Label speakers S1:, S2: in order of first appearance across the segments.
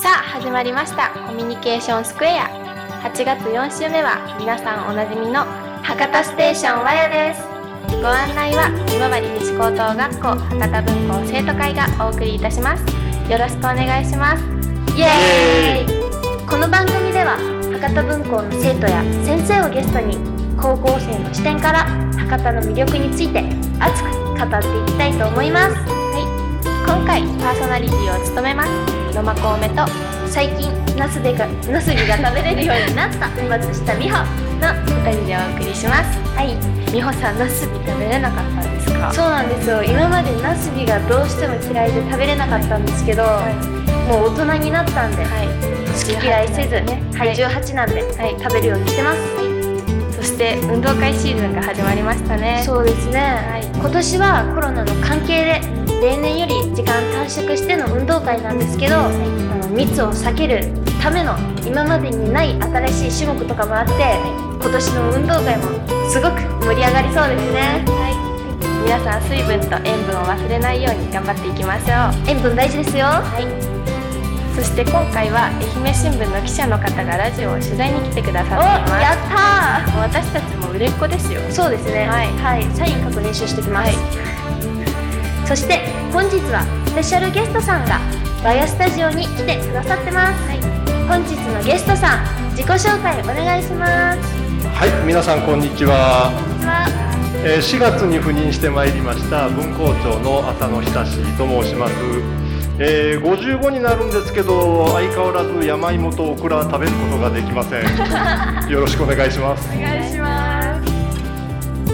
S1: さあ始まりましたコミュニケーションスクエア。8月4週目は皆さんおなじみの博多ステーションわやです。ご案内は今治西高等学校博多文校生徒会がお送りいたします。よろしくお願いします。イエーイ。この番組では博多文校の生徒や先生をゲストに高校生の視点から博多の魅力について熱く語っていきたいと思います。今回パーソナリティを務めます野間小梅と最近なすびが食べれるようになった松下美穂の2人でお送りします。美穂さん、なすび食べれなかったんですか？
S2: そうなんですよ。今までなすびがどうしても嫌いで食べれなかったんですけど、もう大人になったんで、好き嫌いせず、18なんで、食べるようにしてます。
S1: そして運動会シーズンが始まりましたね。
S2: そうですね、今年はコロナの関係で例年より時間短縮しての運動会なんですけど、密を避けるための今までにない新しい種目とかもあって、今年の運動会もすごく盛り上がりそうですね。
S1: 皆さん水分と塩分を忘れないように頑張っていきましょう。
S2: 塩分大事ですよ。
S1: そして今回は愛媛新聞の記者の方がラジオを取材に来てくださっています。
S2: やったー。
S1: 私たちも売れっ子ですよ。
S2: そうですね。サイン書く練習してきます。そして本日はスペシャルゲストさんがバヤスタジオに来てくださってます。本日のゲストさん、自己紹介お願いします。
S3: 皆さんこんにちは。4月に赴任してまいりました文校長の浅野久志と申します。55になるんですけど、相変わらず山芋とオクラは食べることができません。よろしくお願いします。
S1: お願いします。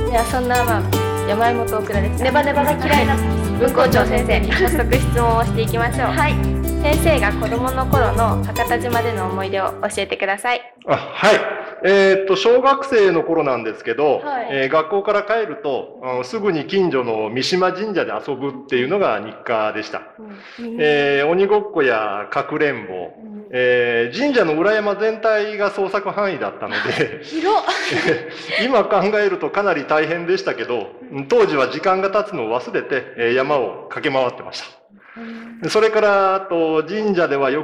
S1: ではそんな山芋とオクラです。
S2: ネバネバが嫌いな
S1: 文校長先生に早速質問をしていきましょう。先生が子供の頃の博多島での思い出を教えてください。
S3: 小学生の頃なんですけど、学校から帰ると、すぐに近所の三島神社で遊ぶっていうのが日課でした。鬼ごっこやかくれんぼ、神社の裏山全体が捜索範囲だったので今考えるとかなり大変でしたけど、当時は時間が経つのを忘れて山を駆け回ってました。それからあと神社ではよく